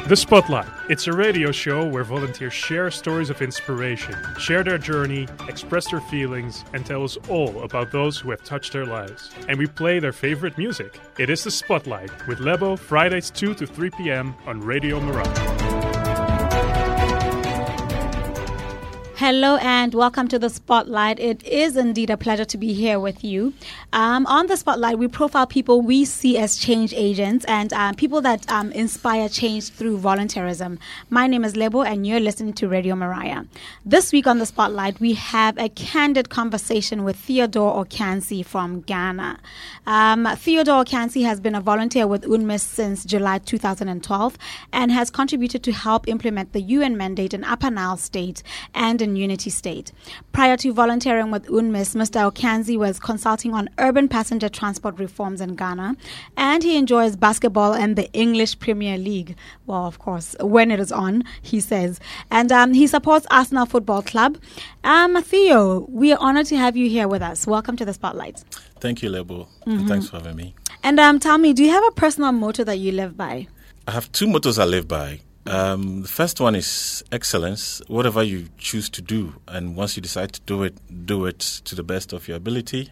The Spotlight. It's a radio show where volunteers share stories of inspiration, share their journey, express their feelings, and tell us all about those who have touched their lives. And we play their favorite music. It is The Spotlight with Lebo, Fridays 2 to 3 p.m. on Radio Mariah. Hello and welcome to The Spotlight. It is indeed a pleasure to be here with you. On The Spotlight, we profile people we see as change agents and people that inspire change through volunteerism. My name is Lebo and you're listening to Radio Mariah. This week on The Spotlight, we have a candid conversation with Theodore Okansi from Ghana. Theodore Okansi has been a volunteer with UNMISS since July 2012 and has contributed to help implement the UN mandate in Upper Nile State and in Unity State. Prior to volunteering with UNMISS, Mr. Okansi was consulting on urban passenger transport reforms in Ghana, and he enjoys basketball and the English Premier League. Well, of course, when it is on, he says. And he supports Arsenal Football Club. Theo, we are honored to have you here with us. Welcome to The Spotlight. Thank you, Lebo. Thanks for having me. And tell me, do you have a personal motto that you live by? I have two mottos I live by. The first one is excellence. Whatever you choose to do, and once you decide to do it to the best of your ability.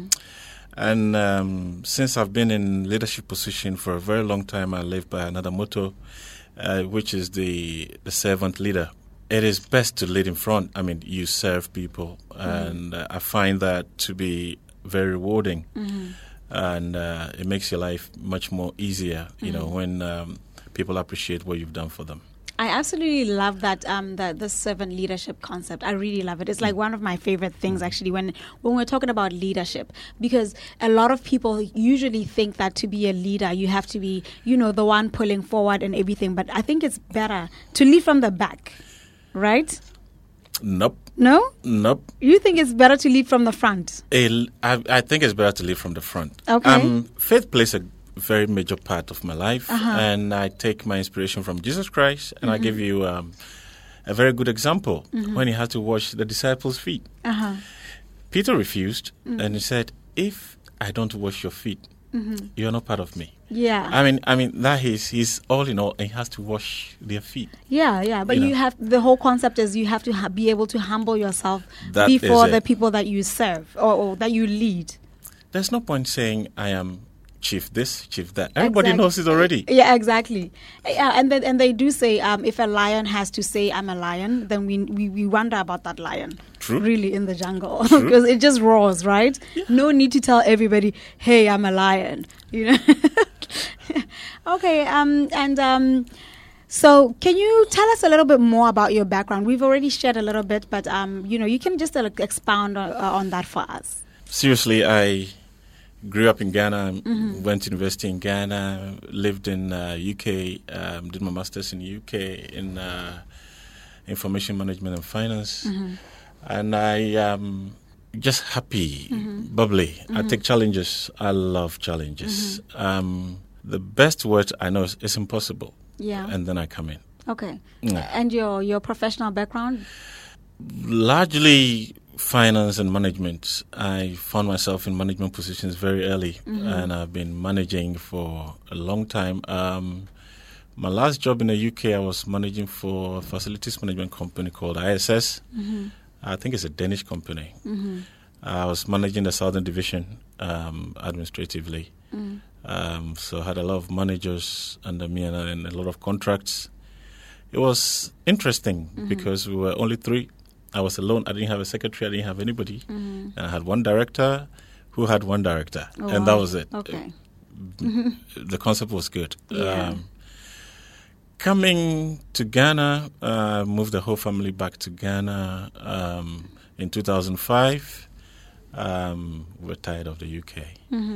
And since I've been in leadership position for a very long time, I live by another motto, which is the servant leader. It is best to lead in front. I mean, you serve people, and I find that to be very rewarding, and it makes your life much more easier. You know, when people appreciate what you've done for them. I absolutely love that the servant leadership concept. I really love it. It's like one of my favorite things, actually, when we're talking about leadership, because a lot of people usually think that to be a leader, you have to be, the one pulling forward and everything. But I think it's better to lead from the back, right? Nope. No? Nope. You think it's better to lead from the front? I think it's better to lead from the front. Okay. Faith plays a very major part of my life, and I take my inspiration from Jesus Christ, and I give you a very good example when he had to wash the disciples' feet. Peter refused, and he said, "If I don't wash your feet, you're not part of me." Yeah. I mean that he's all in all, and he has to wash their feet. Yeah. But you have, the whole concept is you have to be able to humble yourself That before is the it. people that you serve or that you lead. There's no point saying I am chief this, chief that. Everybody Exactly. knows it already. Yeah, exactly. Yeah, and they do say if a lion has to say I'm a lion, then we wonder about that lion. True. Really in the jungle because it just roars, right? Yeah. No need to tell everybody, "Hey, I'm a lion." Okay. So can you tell us a little bit more about your background? We've already shared a little bit, but you can just expound on that for us. Seriously, I grew up in Ghana, went to university in Ghana, lived in UK, did my master's in UK in information management and finance. And I am just happy, bubbly. I take challenges. I love challenges. The best word I know is impossible. Yeah. And then I come in. Okay. Yeah. And your professional background? Largely finance and management. I found myself in management positions very early, and I've been managing for a long time. My last job in the UK, I was managing for a facilities management company called ISS. I think it's a Danish company. I was managing the Southern Division administratively. So I had a lot of managers under me and a lot of contracts. It was interesting because we were only three. I was alone. I didn't have a secretary. I didn't have anybody. And I had one director who had one director. And that was it. Okay. The concept was good. Yeah. Coming to Ghana, moved the whole family back to Ghana in 2005. We're tired of the UK.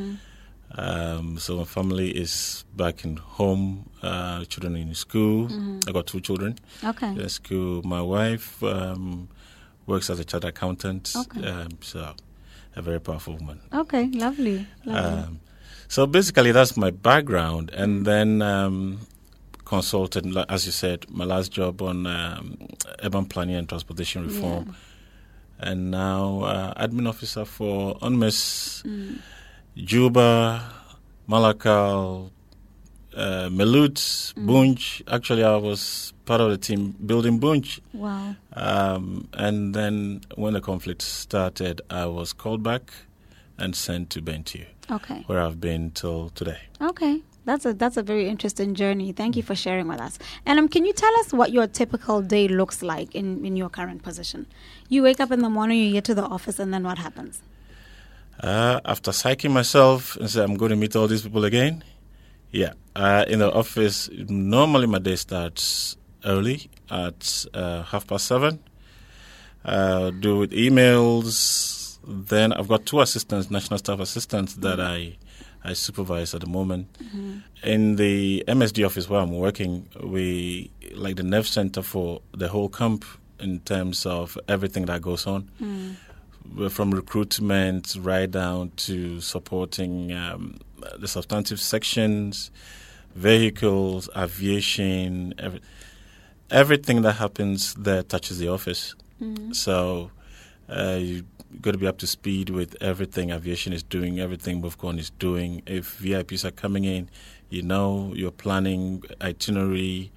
So my family is back in home, children in school. I got two children. Okay. In school. My wife works as a chartered accountant. Okay. So a very powerful woman. Okay, lovely. So basically that's my background. And then consulted, as you said, my last job on urban planning and transportation reform. Yeah. And now admin officer for UNMISS, Juba, Malakal, Melut, Bunj. Actually, I was part of the team building Bunj. Wow. And then when the conflict started, I was called back and sent to Bentiu, Okay. where I've been till today. Okay. That's a very interesting journey. Thank you for sharing with us. And can you tell us what your typical day looks like in your current position? You wake up in the morning, you get to the office, and then what happens? After psyching myself and say I'm going to meet all these people again, in the office, normally my day starts early at 7:30. Do with emails. Then I've got 2 assistants, national staff assistants, that I supervise at the moment. In the MSD office where I'm working, we like the nerve center for the whole camp in terms of everything that goes on. From recruitment right down to supporting the substantive sections, vehicles, aviation, everything that happens there touches the office. So you got to be up to speed with everything aviation is doing, everything MoveCon is doing. If VIPs are coming in, you're planning itinerary.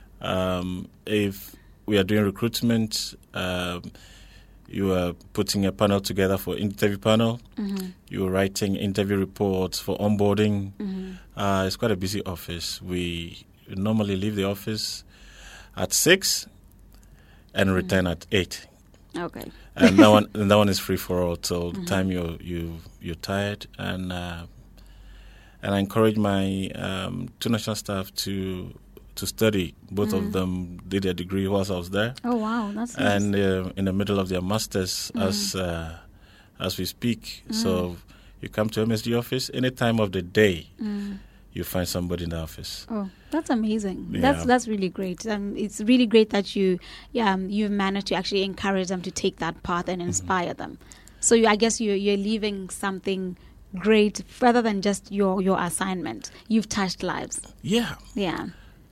If we are doing recruitment, you are putting a panel together for interview panel. You're writing interview reports for onboarding. It's quite a busy office. We normally leave the office at 6 and return at 8. Okay. And that one is free for all till the time you're tired. And I encourage my 2 national staff to study. Both of them did their degree whilst I was there. Oh wow, that's nice. And in the middle of their masters as we speak. So you come to MSD office any time of the day. You find somebody in the office. Oh, that's amazing. Yeah. That's really great. It's really great that you've managed to actually encourage them to take that path and inspire them. So I guess you're leaving something great rather than just your assignment. You've touched lives. Yeah. Yeah.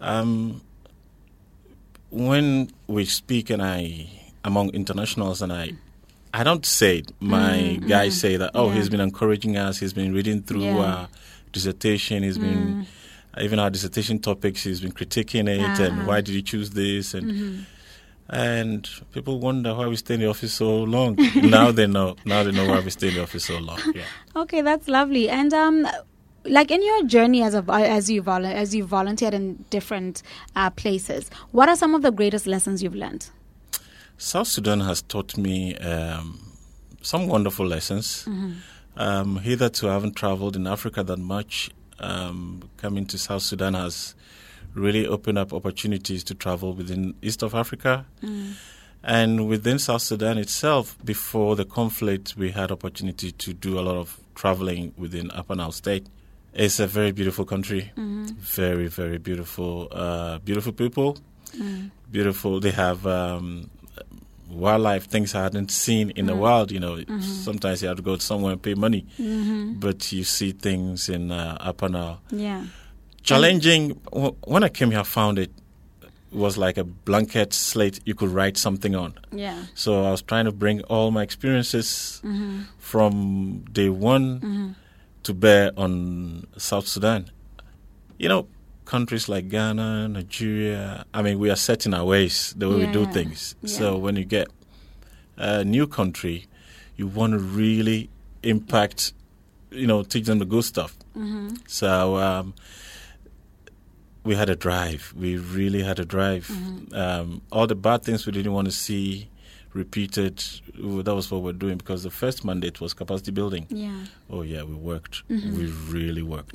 When we speak among internationals, and I don't say it. My guys say that, he's been encouraging us. He's been reading through our dissertation. He's been, even our dissertation topics, he's been critiquing it and why did he choose this? And people wonder why we stay in the office so long. Now they know why we stay in the office so long. Yeah. Okay, that's lovely. And like in your journey as you volunteered in different places, what are some of the greatest lessons you've learned? South Sudan has taught me some wonderful lessons. Hitherto, I haven't traveled in Africa that much. Coming to South Sudan has really opened up opportunities to travel within East of Africa. And within South Sudan itself, before the conflict, we had opportunity to do a lot of traveling within Upper Nile State. It's a very beautiful country, very, very beautiful. Beautiful people, beautiful. They have wildlife, things I hadn't seen in the wild. Sometimes you have to go somewhere and pay money, but you see things in Upper Nile. Yeah. Challenging. When I came here, I found it was like a blanket slate you could write something on. Yeah. So I was trying to bring all my experiences from day one to bear on South Sudan. Countries like Ghana, Nigeria, we are set in our ways, the way we do things. Yeah. So when you get a new country, you want to really impact, teach them the good stuff. So we had a drive. We really had a drive. All the bad things we didn't want to see repeated, that was what we're doing, because the first mandate was capacity building. Yeah. Oh, yeah, we worked. We really worked.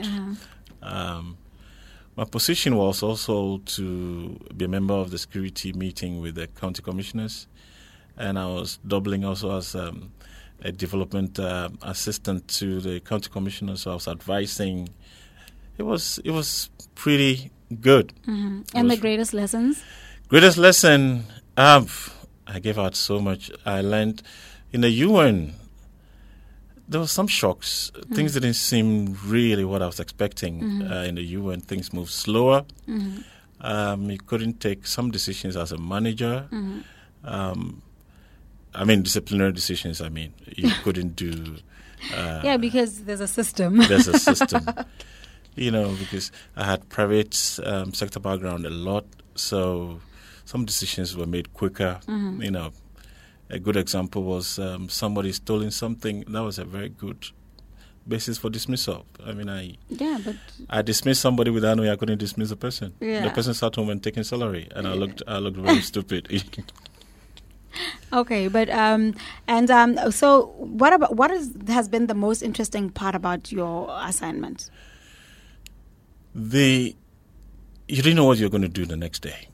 My position was also to be a member of the security meeting with the county commissioners, and I was doubling also as a development assistant to the county commissioners. So I was advising. It was pretty good. And the greatest lessons? Greatest lesson, I gave out so much. I learned in the UN. There were some shocks. Things didn't seem really what I was expecting. In the UN, things moved slower. You couldn't take some decisions as a manager. Disciplinary decisions, you couldn't do. Because there's a system. There's a system. because I had private sector background a lot, so some decisions were made quicker. A good example was somebody stealing something. That was a very good basis for dismissal. I dismissed somebody without knowing I couldn't dismiss the person. Yeah. The person sat home and taking salary, and I looked very stupid. Okay, but so what has been the most interesting part about your assignment? You didn't know what you're going to do the next day.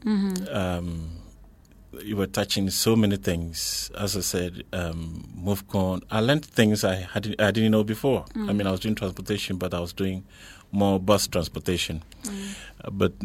You were touching so many things. As I said, MoveCon. I learned things I didn't know before. I was doing transportation, but I was doing more bus transportation. But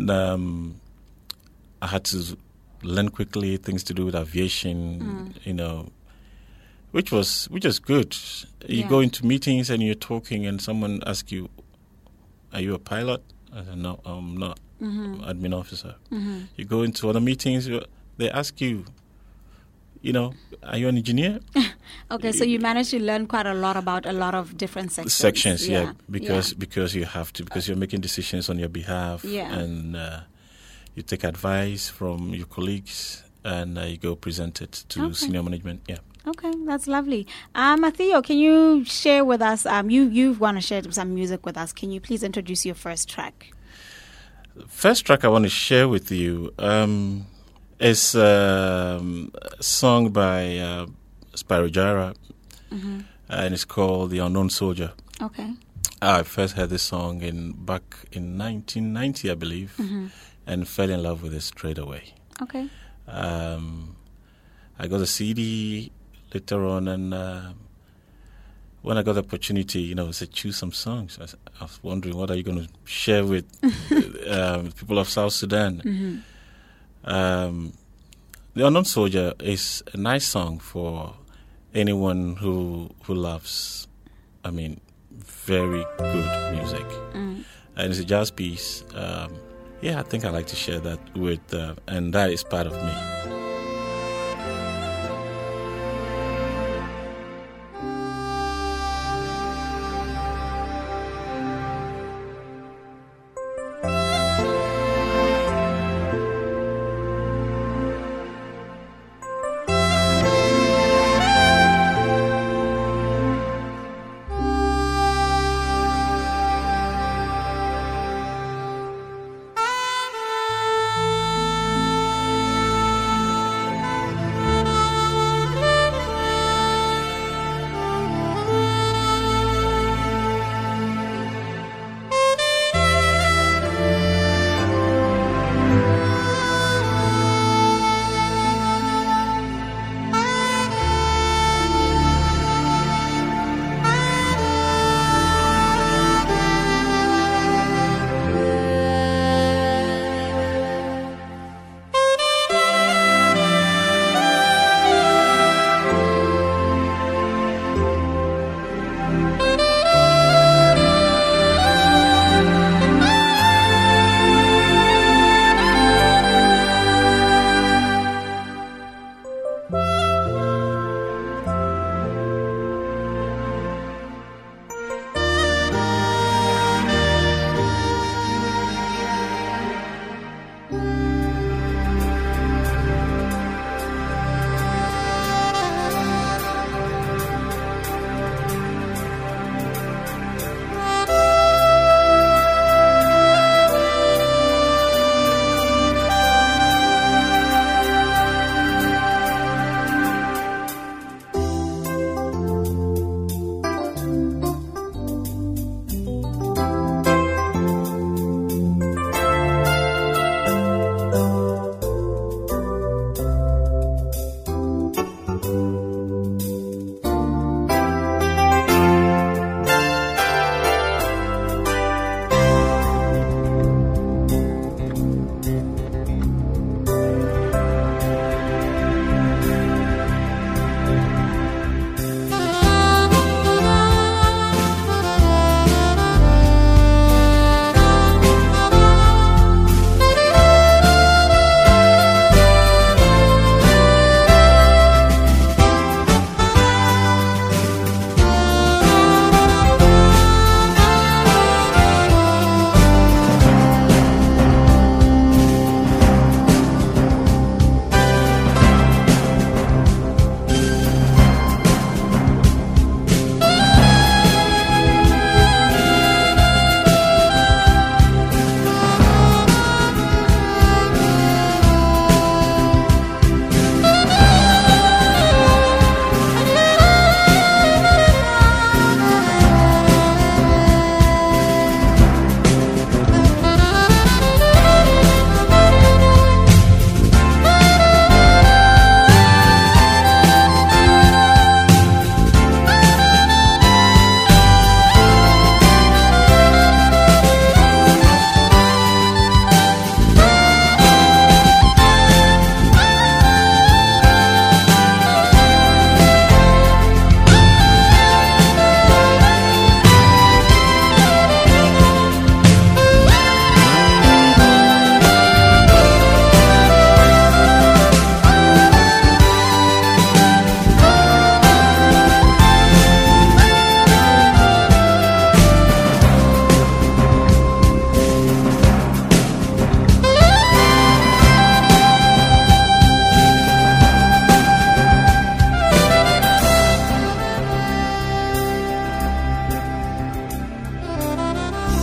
I had to learn quickly things to do with aviation. Which was good. You go into meetings and you're talking, and someone asks you, "Are you a pilot?" I said, "No, I'm not. Admin officer." You go into other meetings. They ask you, are you an engineer? Okay, so you managed to learn quite a lot about a lot of different sections. Because you have to, because you're making decisions on your behalf, and you take advice from your colleagues, and you go present it to senior management. Yeah. Okay, that's lovely. Theo, can you share with us? You want to share some music with us? Can you please introduce your first track? First track I want to share with you. It's a song by Spyro Gyra, and it's called "The Unknown Soldier." Okay. I first heard this song back in 1990, I believe, and fell in love with it straight away. Okay. I got a CD later on, and when I got the opportunity, I said, choose some songs. I was wondering, what are you going to share with people of South Sudan? The Unknown Soldier is a nice song for anyone who loves, very good music. And it's a jazz piece. I think I'd like to share that with, and that is part of me.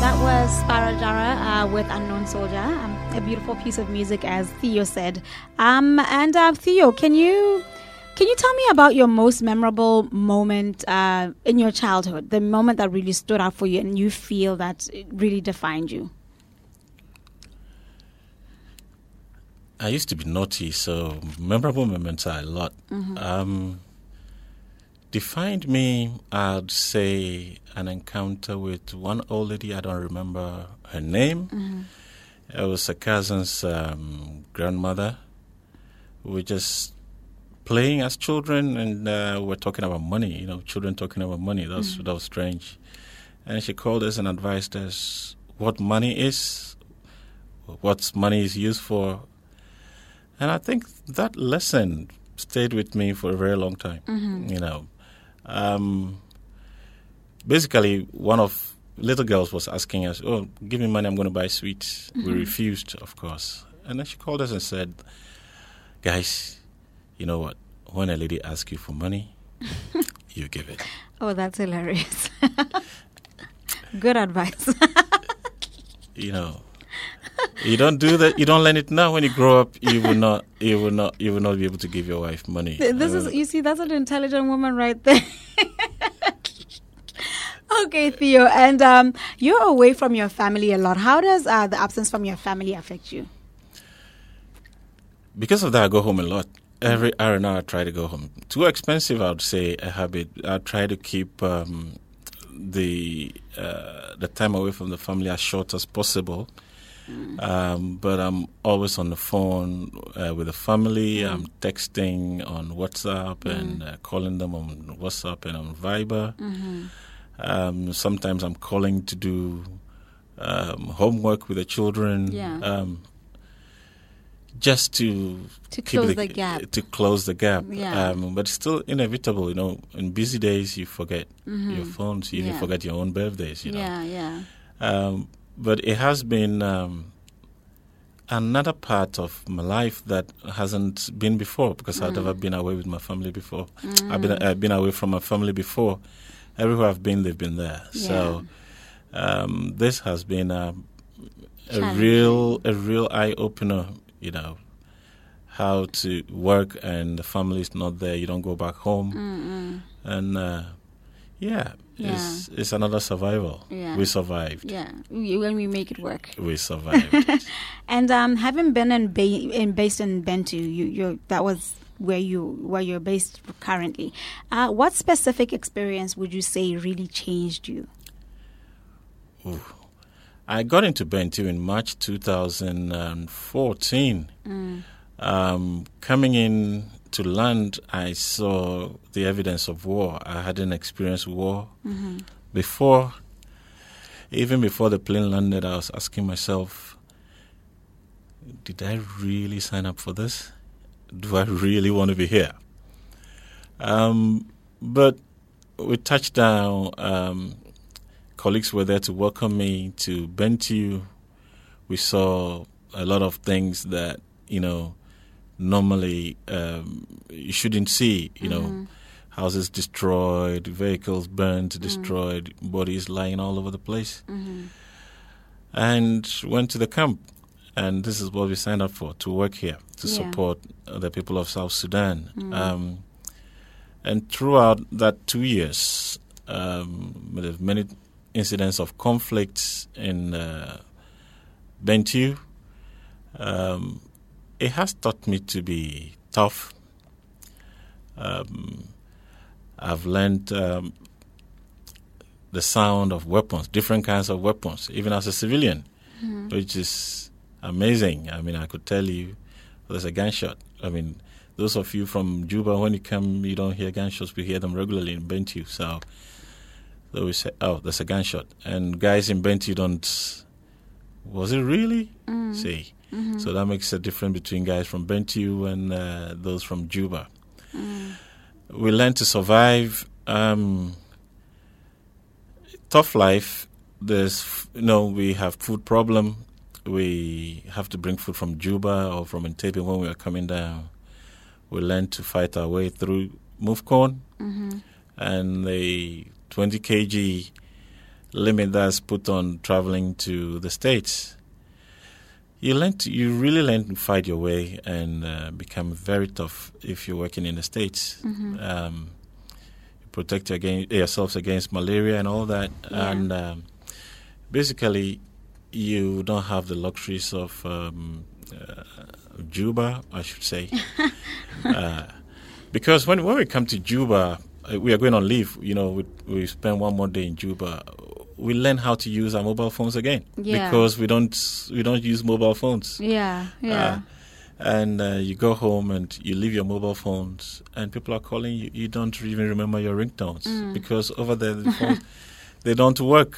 That was Sparajara with Unknown Soldier, a beautiful piece of music, as Theo said. Theo, can you tell me about your most memorable moment in your childhood, the moment that really stood out for you and you feel that it really defined you? I used to be naughty, so memorable moments are a lot. Defined me, I'd say an encounter with one old lady. I don't remember her name. It was a cousin's grandmother. We were just playing as children, and we're talking about money. Children talking about money. That was strange. And she called us and advised us what money is, what money is used for. And I think that lesson stayed with me for a very long time. Basically, one of little girls was asking us, "Oh, give me money, I'm going to buy sweets." We refused, of course. And then she called us and said, "Guys, you know what? When a lady asks you for money, you give it." Oh, that's hilarious. Good advice. You don't do that. You don't learn it now. When you grow up, you will not be able to give your wife money. That's an intelligent woman right there. Okay, Theo, and you're away from your family a lot. How does the absence from your family affect you? Because of that, I go home a lot. Every hour and hour, I try to go home. Too expensive, I would say, a habit. I try to keep the time away from the family as short as possible. But I'm always on the phone with the family. I'm texting on WhatsApp and calling them on WhatsApp and on Viber. Sometimes I'm calling to do homework with the children. Just to close the gap. To close the gap. Yeah. But it's still inevitable, In busy days, you forget your phones. You even forget your own birthdays, But it has been another part of my life that hasn't been before, because I've never been away with my family before. I've been away from my family before. Everywhere I've been, they've been there. Yeah. So this has been a real eye opener. How to work and the family is not there. You don't go back home, and it's another survival. Yeah. We survived. Yeah, when we make it work, we survived. And having been based in Bentiu, that was where you're based currently. What specific experience would you say really changed you? Ooh. I got into Bentiu in March 2014. Coming in to land, I saw the evidence of war. I hadn't experienced war before. Even before the plane landed, I was asking myself, did I really sign up for this? Do I really want to be here? But we touched down. Colleagues were there to welcome me to Bentiu. We saw a lot of things that, normally you shouldn't see, houses destroyed, vehicles burnt, destroyed, bodies lying all over the place. And went to the camp. And this is what we signed up for, to work here, to support the people of South Sudan. And throughout that 2 years, with many incidents of conflicts in Bentiu, it has taught me to be tough. I've learned the sound of weapons, different kinds of weapons, even as a civilian, which is amazing. I mean, I could tell you there's a gunshot. I mean, those of you from Juba, when you come, you don't hear gunshots. We hear them regularly in Bentiu. So we say, oh, there's a gunshot. And guys in Bentiu don't, was it really? See. So that makes a difference between guys from Bentiu and those from Juba. We learn to survive. Tough life. There's, we have food problem. We have to bring food from Juba or from Entebbe when we are coming down. We learn to fight our way through MoveCon and the 20 kg limit that's put on traveling to the States, you really learn to fight your way and become very tough if you're working in the States. You protect yourselves against malaria and all that. Yeah. And basically, you don't have the luxuries of Juba, I should say. Because when we come to Juba, we are going on leave. We spend one more day in Juba. We learn how to use our mobile phones again because we don't use mobile phones. And you go home and you leave your mobile phones, and people are calling you. You don't even remember your ringtones because over there the phones, they don't work.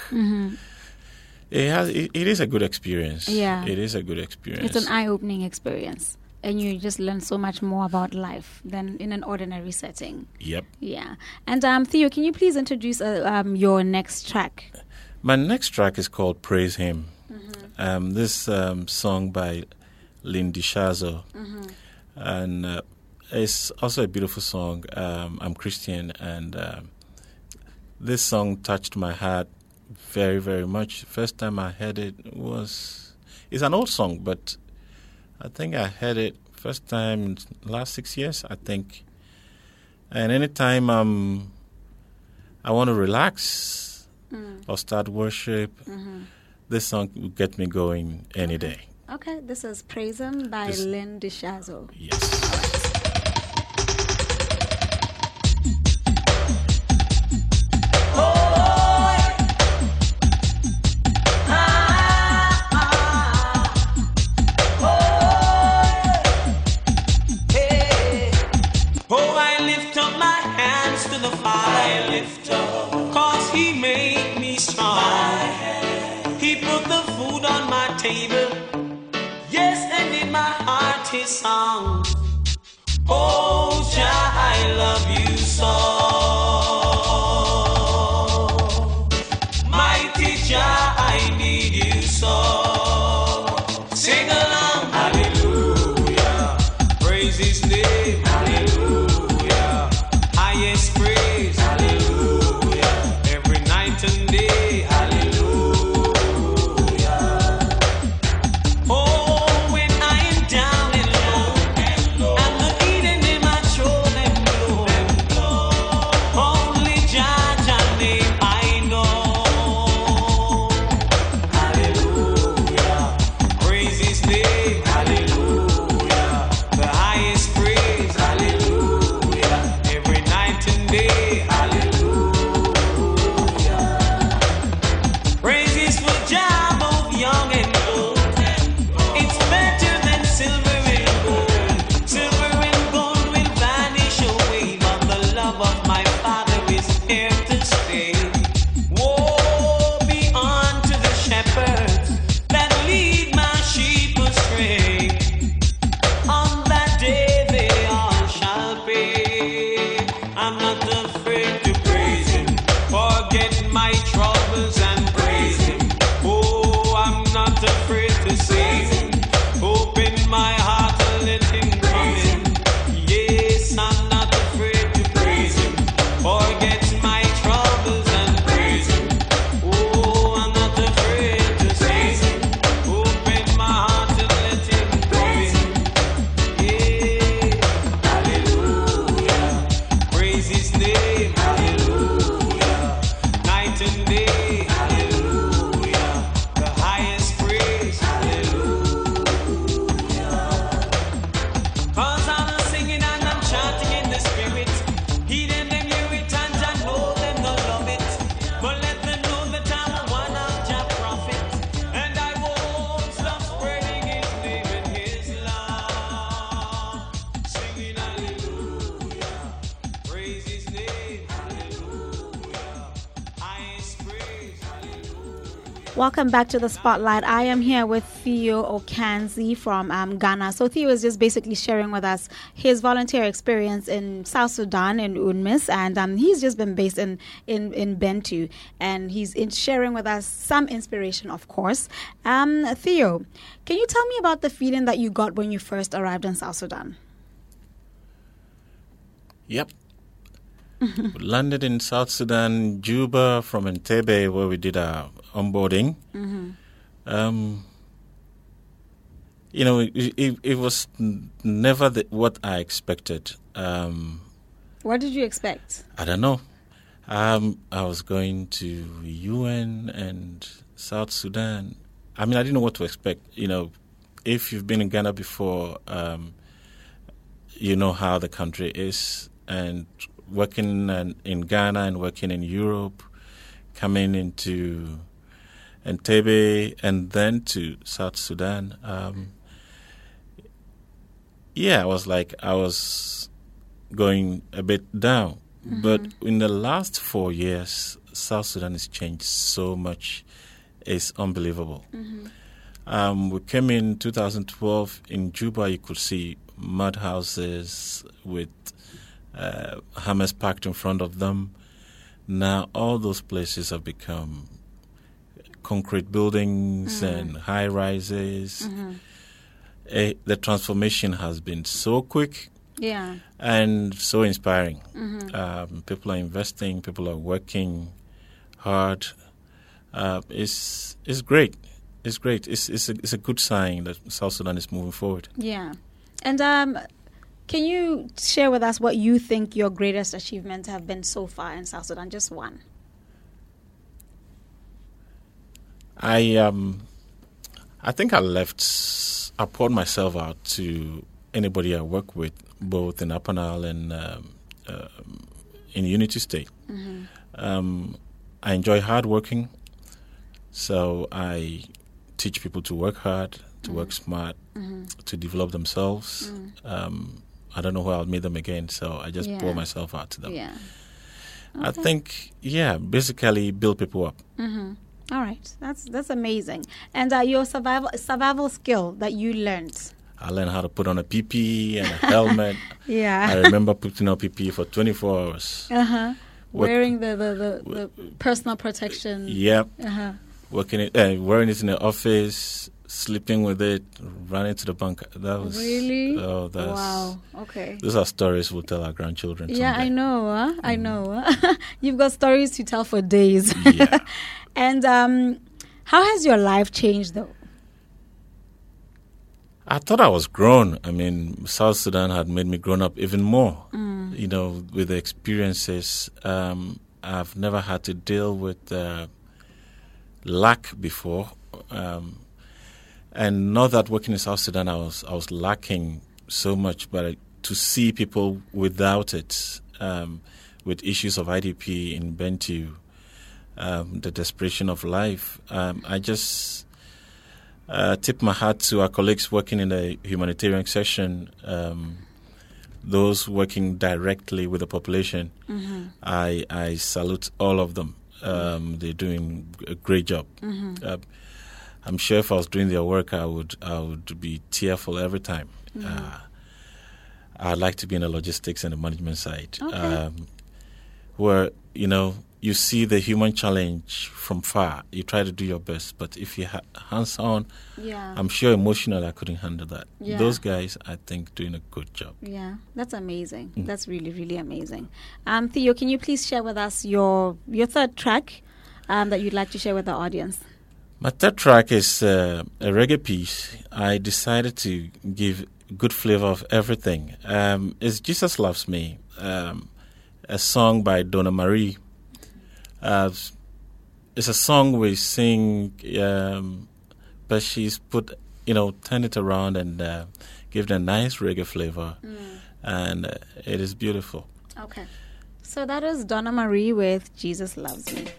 It is a good experience. Yeah, it is a good experience. It's an eye-opening experience. And you just learn so much more about life than in an ordinary setting. Yep. Yeah. And Theo, can you please introduce your next track? My next track is called Praise Him. This song by Lindy Shazo. And it's also a beautiful song. I'm Christian, and this song touched my heart very, very much. First time I heard it it's an old song, but I think I heard it first time in the last 6 years, I think. And anytime I want to relax or start worship, this song will get me going any day. Okay, this is Praise Him by Lynn DeShazo. Yes. Song. Oh, Jah, I love you so. Mighty Jah, I need you so. Sing along, hallelujah. Praise His name, hallelujah. Highest praise, hallelujah. Every night and day, hallelujah. Welcome back to the Spotlight. I am here with Theo Okanzi from Ghana. So Theo is just basically sharing with us his volunteer experience in South Sudan, in UNMISS, and he's just been based in Bentu, and he's sharing with us some inspiration, of course. Theo, can you tell me about the feeling that you got when you first arrived in South Sudan? Yep. We landed in South Sudan, Juba, from Entebbe, where we did our onboarding. It was never what I expected. What did you expect? I don't know. I was going to UN and South Sudan. I mean, I didn't know what to expect. If you've been in Ghana before, you know how the country is. And working in Ghana and working in Europe, coming into Entebbe and then to South Sudan. I was going a bit down. But in the last 4 years, South Sudan has changed so much. It's unbelievable. We came in 2012 in Juba. You could see mud houses with hammers packed in front of them. Now all those places have become concrete buildings and high rises. The transformation has been so quick. Yeah. And so inspiring. People are investing. People are working hard. It's great. It's great. It's a good sign that South Sudan is moving forward. Yeah. And can you share with us what you think your greatest achievements have been so far in South Sudan? Just one. I think I poured myself out to anybody I work with, both in Upper Nile and in Unity State. I enjoy hard working, so I teach people to work hard, to work smart, to develop themselves. I don't know where I'll meet them again, so I just pour myself out to them. Yeah. I think, basically build people up. All right, that's amazing. And your survival skill that you learned. I learned how to put on a PPE and a helmet. Yeah. I remember putting on PPE for 24 hours. Wearing the personal protection. Yep. Wearing it in the office, sleeping with it, running to the bunker. That was really. Oh, that's wow. Okay. Those are stories we'll tell our grandchildren. Yeah, someday. I know. I know. You've got stories to tell for days. Yeah. And how has your life changed, though? I thought I was grown. I mean, South Sudan had made me grown up even more. With the experiences. I've never had to deal with lack before. And not that working in South Sudan I was lacking so much, but to see people without it, with issues of IDP in Bentiu, the desperation of life, I just tip my hat to our colleagues working in the humanitarian section, those working directly with the population. I salute all of them. They're doing a great job. I'm sure if I was doing their work, I would be tearful every time. I'd like to be in the logistics and the management side, where you see the human challenge from far. You try to do your best, but if you hands-on, I'm sure emotionally I couldn't handle that. Yeah. Those guys, I think, doing a good job. Yeah, that's amazing. That's really, really amazing. Theo, can you please share with us your third track that you'd like to share with the audience? My third track is a reggae piece. I decided to give good flavor of everything. It's Jesus Loves Me, a song by Donna Marie. It's a song we sing, but she's turned it around and given a nice reggae flavor, and it is beautiful. Okay. So that is Donna Marie with Jesus Loves Me.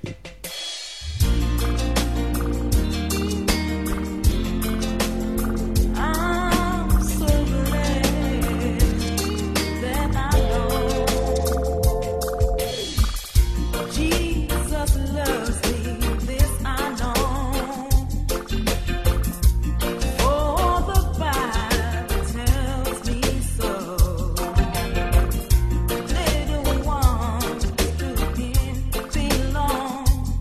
Little ones to him belong.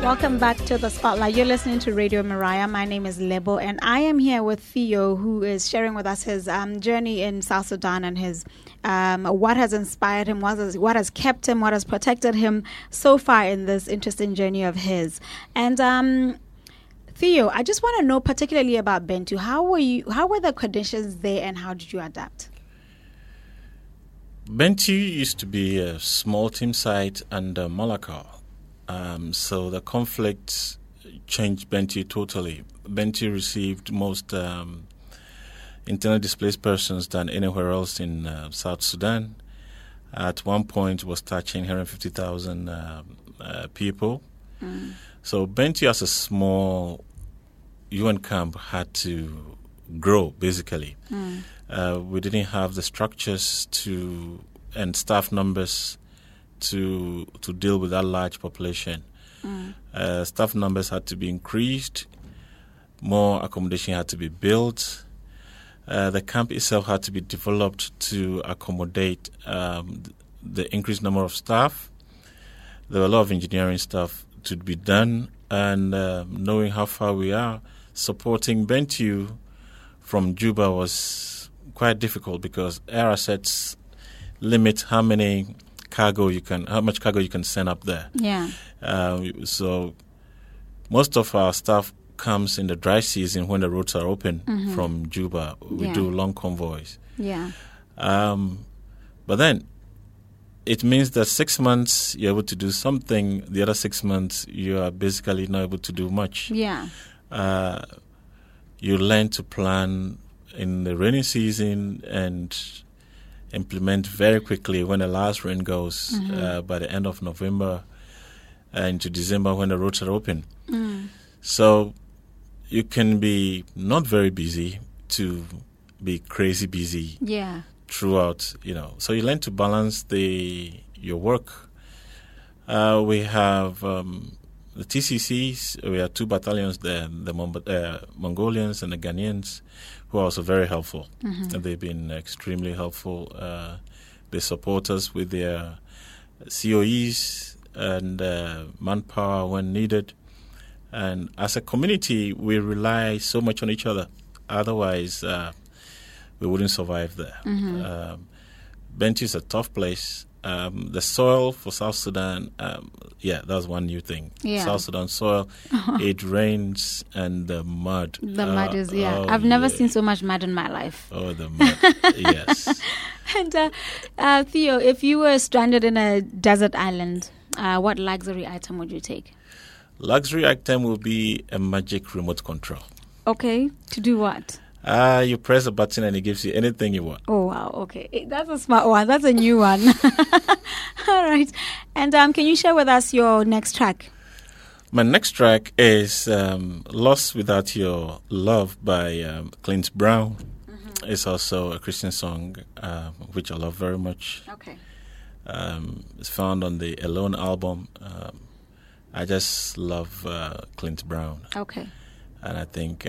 Welcome back to the Spotlight. You're listening to Radio Mariah. My name is Lebo, and I am here with Theo, who is sharing with us his journey in South Sudan and his what has inspired him, what has kept him, what has protected him so far in this interesting journey of his. And Theo, I just want to know particularly about Bentiu. How were the conditions there, and how did you adapt? Bentiu used to be a small team site under Malakal. So the conflict changed Bentiu totally. Bentiu received most internally displaced persons than anywhere else in South Sudan. At one point, was touching 150,000 people. So Bentiu, as a small UN camp, had to grow, basically. We didn't have the structures and staff numbers to deal with that large population. Staff numbers had to be increased. More accommodation had to be built. The camp itself had to be developed to accommodate the increased number of staff. There were a lot of engineering stuff to be done, and knowing how far we are, supporting Bentiu from Juba was quite difficult because air assets limit how much cargo you can send up there. Yeah. So most of our staff comes in the dry season when the roads are open from Juba. We do long convoys. Yeah. But then it means that 6 months you're able to do something. The other 6 months you are basically not able to do much. Yeah. You learn to plan in the rainy season and implement very quickly when the last rain goes by the end of November into December when the roads are open. So you can be not very busy to be crazy busy throughout, So you learn to balance your work. We have the TCCs. We have 2 battalions there, the Mongolians and the Ghanaians, who are also very helpful. And they've been extremely helpful. They support us with their COEs and manpower when needed. And as a community, we rely so much on each other. Otherwise, we wouldn't survive there. Bentiu is a tough place. The soil for South Sudan, that's one new thing. Yeah. South Sudan soil, it rains and the mud. The mud is, I've never seen so much mud in my life. Oh, the mud, yes. And Theo, if you were stranded in a desert island, what luxury item would you take? Luxury item will be a magic remote control. Okay, to do what? You press a button and it gives you anything you want. Oh, wow. Okay. That's a smart one. That's a new one. All right. And can you share with us your next track? My next track is Lost Without Your Love by Clint Brown. It's also a Christian song, which I love very much. Okay. It's found on the Alone album. I just love Clint Brown. Okay. And I think...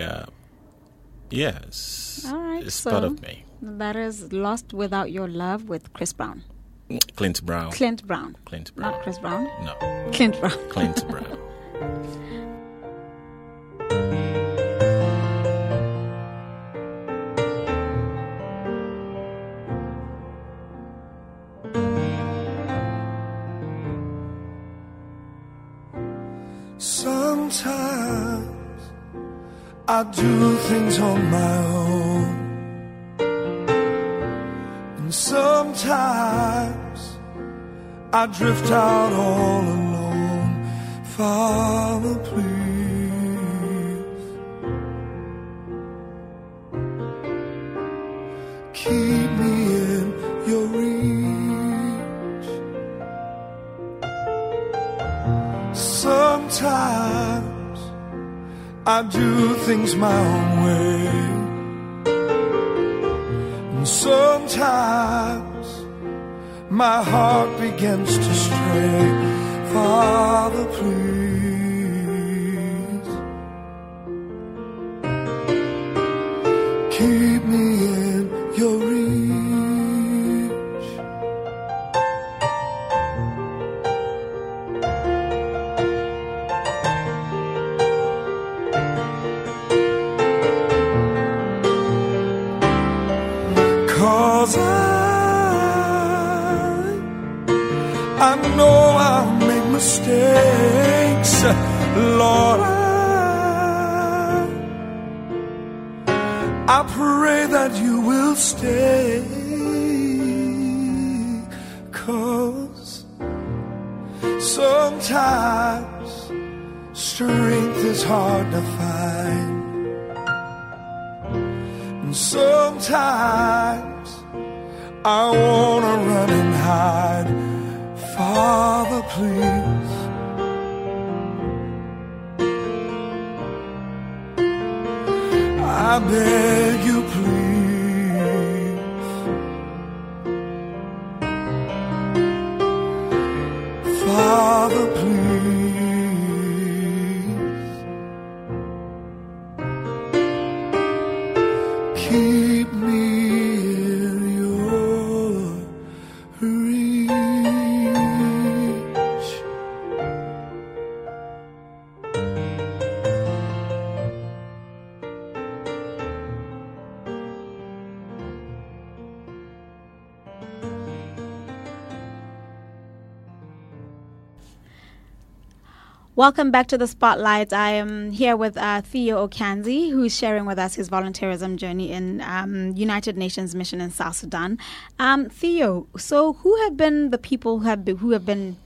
yes, all right, it's part of me. That is Lost Without Your Love with Chris Brown. Clint Brown. Clint Brown. Clint Brown. Not Chris Brown? No. Clint Brown. Clint Brown. Sometimes I do things on my own, and sometimes I drift out all alone. Father, please keep me in your reach. Sometimes I do things my own way, and sometimes my heart begins to stray. Father, please keep me in your reach. I know I'll make mistakes, Lord. I pray that you will stay, 'cause sometimes strength is hard to find, and sometimes I wanna run and hide. Father, please, I beg you, please, Father, please, keep me in your reach. Welcome back to the Spotlight. I am here with Theo Okanzi, who's sharing with us his volunteerism journey in United Nations mission in South Sudan. Theo, so who are the people who have been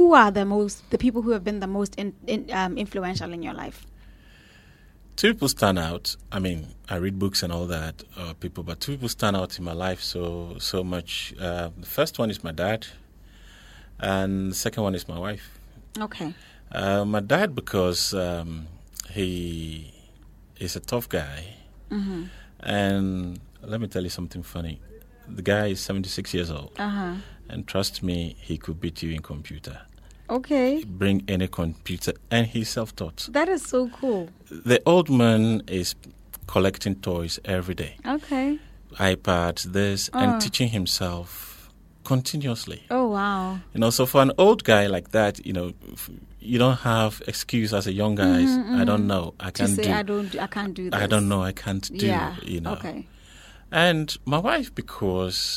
the most influential in your life? Two people stand out. I mean, I read books and all that, but two people stand out in my life so much. The first one is my dad, and the second one is my wife. Okay. My dad, because he is a tough guy. Mm-hmm. And let me tell you something funny. The guy is 76 years old. Uh-huh. And trust me, he could beat you in computer. Okay. Bring any computer. And he's self-taught. That is so cool. The old man is collecting toys every day. Okay. iPads, this, and teaching himself continuously. Oh, wow. So for an old guy like that, you don't have excuse as a young guy. I don't know. I can't do. I can't do this. I don't know. I can't do. Yeah. Okay. And my wife, because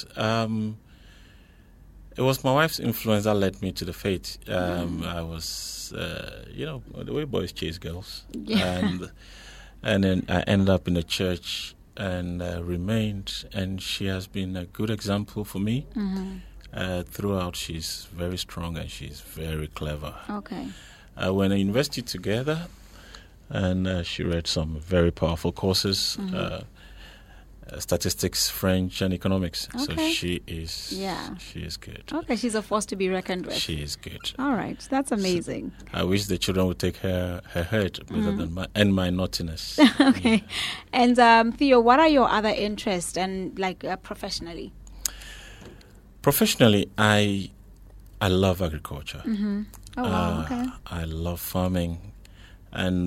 it was my wife's influence that led me to the faith. I was, the way boys chase girls. Yeah. And then I ended up in the church and remained. And she has been a good example for me. Mm-hmm. Throughout. She's very strong and she's very clever. Okay. We went to university together, and she read some very powerful courses, statistics, French, and economics. Okay. So she is good. Okay, she's a force to be reckoned with. She is good. All right, that's amazing. So I wish the children would take her head rather than my naughtiness. Okay. And Theo, what are your other interests and professionally? Professionally, I love agriculture. Mm-hmm. Oh, wow, okay. I love farming. And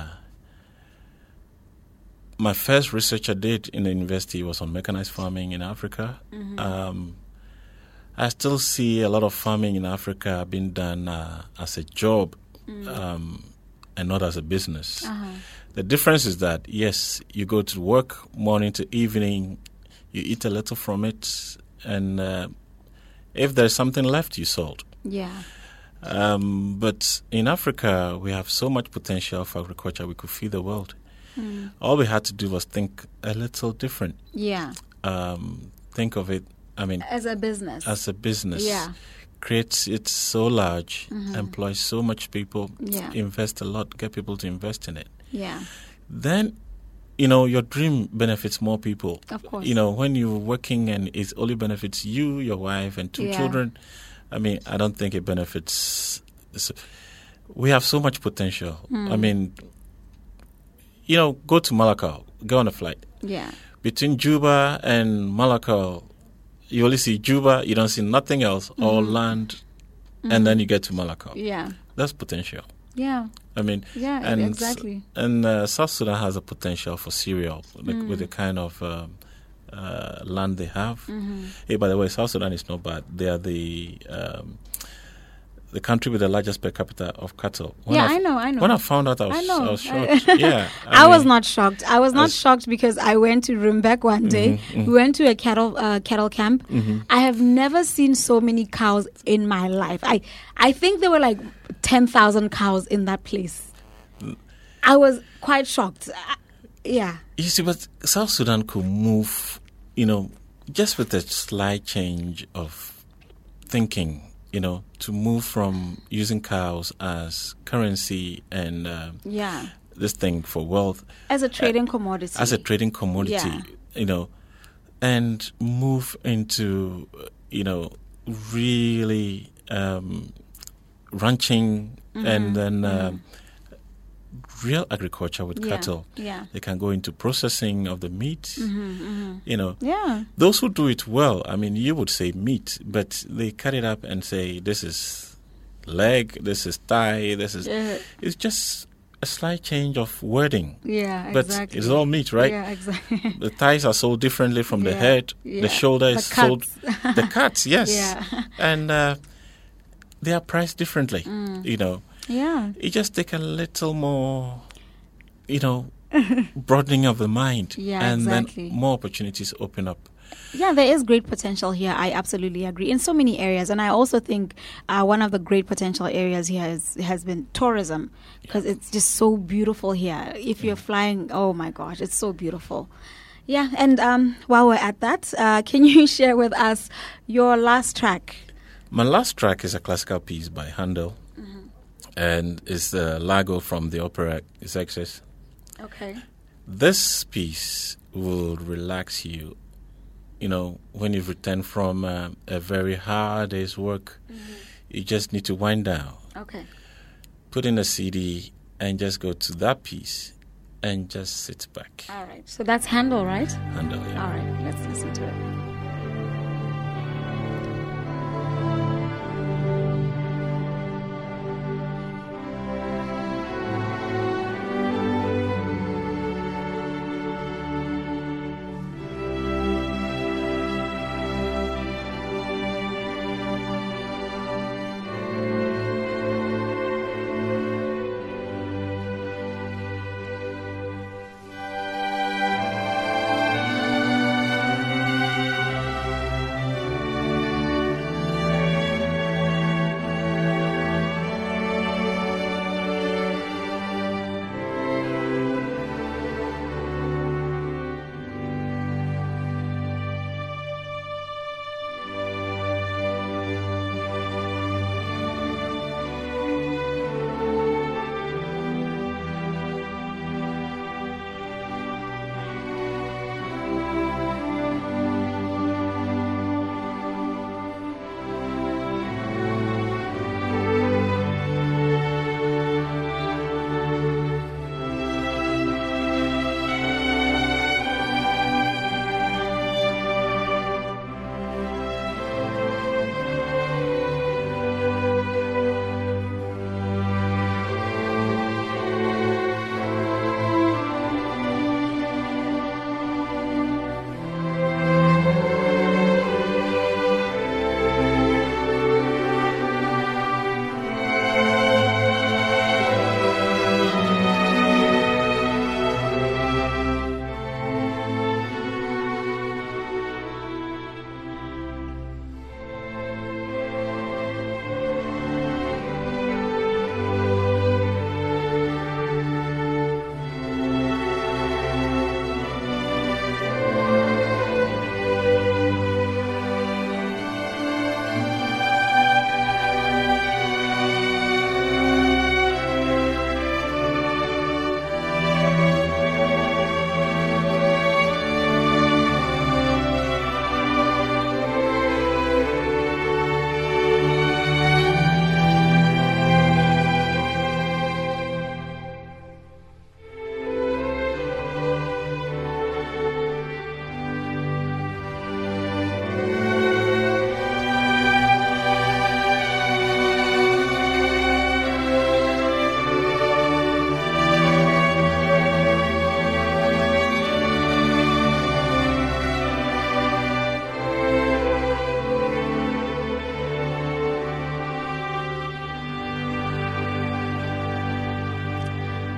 my first research I did in the university was on mechanized farming in Africa. Mm-hmm. I still see a lot of farming in Africa being done as a job and not as a business. Uh-huh. The difference is that, yes, you go to work morning to evening, you eat a little from it, and if there's something left, you sold. Yeah. But in Africa, we have so much potential for agriculture. We could feed the world. All we had to do was think a little different. Yeah. Think of it, as a business. Yeah. Create it so large, employ so much people, invest a lot, get people to invest in it. Yeah. Then, your dream benefits more people. Of course. When you're working and it only benefits you, your wife, and two children, I don't think it benefits. We have so much potential. Go to Malakal, go on a flight. Yeah. Between Juba and Malakal, you only see Juba, you don't see nothing else, all land, and then you get to Malakal. Yeah. That's potential. Yeah. Exactly. And South Sudan has a potential for cereal with the kind of land they have. Hey, by the way, South Sudan is not bad. They are the the country with the largest per capita of cattle. I know. When I found out, I know. was shocked. Yeah, I was not shocked. I was not shocked because I went to Rumbek one day. We went to a cattle camp. I have never seen so many cows in my life. I think there were like 10,000 cows in that place. I was quite shocked. Yeah. You see, but South Sudan could move, just with a slight change of thinking, to move from using cows as currency and this thing for wealth. As a trading commodity. And move into, really ranching and then real agriculture with cattle. Yeah. They can go into processing of the meat. Yeah. Those who do it well, you would say meat, but they cut it up and say this is leg, this is thigh, this is... It's just a slight change of wording. Yeah, but exactly. But it's all meat, right? Yeah, exactly. The thighs are sold differently from the head. The shoulder is sold... The cuts, yes. Yeah. And they are priced differently, Yeah. It just take a little more, broadening of the mind. Yeah, and exactly. then more opportunities open up. Yeah, there is great potential here. I absolutely agree. In so many areas. And I also think one of the great potential areas here has been tourism, because it's just so beautiful here. If you're flying, oh my gosh, it's so beautiful. Yeah, and while we're at that, can you share with us your last track? My last track is a classical piece by Handel. And it's the Lago from the opera Xerxes. Okay. This piece will relax you, when you've returned from a very hard day's work. You just need to wind down. Okay. Put in a CD and just go to that piece and just sit back. All right. So that's Handel, right? Handel, yeah. All right. Let's listen to it.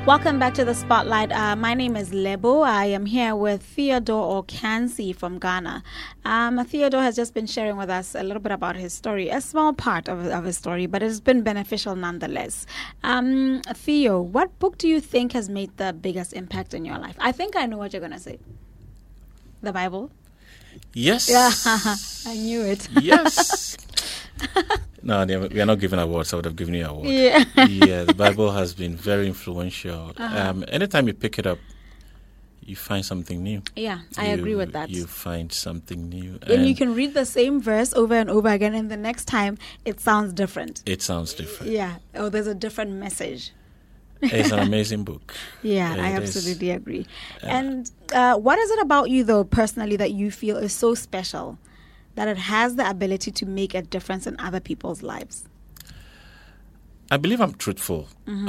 Welcome back to the Spotlight. My name is Lebo. I am here with Theodore Okansi from Ghana. Theodore has just been sharing with us a little bit about his story, a small part of his story, but it's been beneficial nonetheless. Theo, what book do you think has made the biggest impact in your life? I think I know what you're going to say. The Bible? Yes. Yeah, I knew it. Yes. No, we are not giving awards. I would have given you an award. Yeah. Yeah, the Bible has been very influential. Anytime you pick it up, you find something new. Yeah, I agree with that. You find something new. And you can read the same verse over and over again, and the next time it sounds different. It sounds different. Yeah. Oh, there's a different message. It's an amazing book. Yeah, I It absolutely agree. And what is it about you, though, personally, that you feel is so special that it has the ability to make a difference in other people's lives? I believe I'm truthful.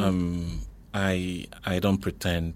I don't pretend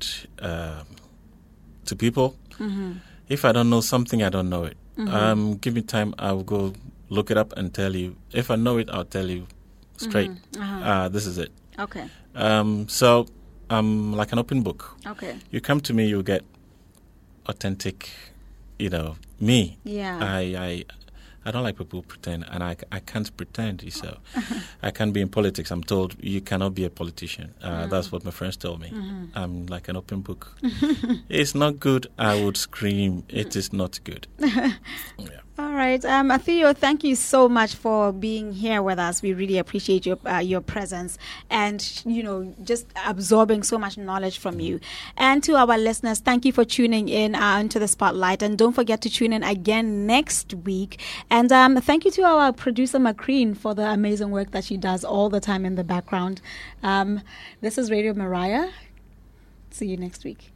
to people. If I don't know something, I don't know it. Give me time, I'll go look it up and tell you. If I know it, I'll tell you straight. This is it. Okay. So I'm like an open book. Okay. You come to me, you'll get authentic, me. Yeah. I don't like people who pretend, and I can't pretend. So I can't be in politics. I'm told you cannot be a politician. That's what my friends tell me. I'm like an open book. It's not good. I would scream. It is not good. Yeah. All right. Theo, thank you so much for being here with us. We really appreciate your presence and, just absorbing so much knowledge from you. And to our listeners, thank you for tuning in into the Spotlight. And don't forget to tune in again next week. And thank you to our producer, Macreen, for the amazing work that she does all the time in the background. This is Radio Mariah. See you next week.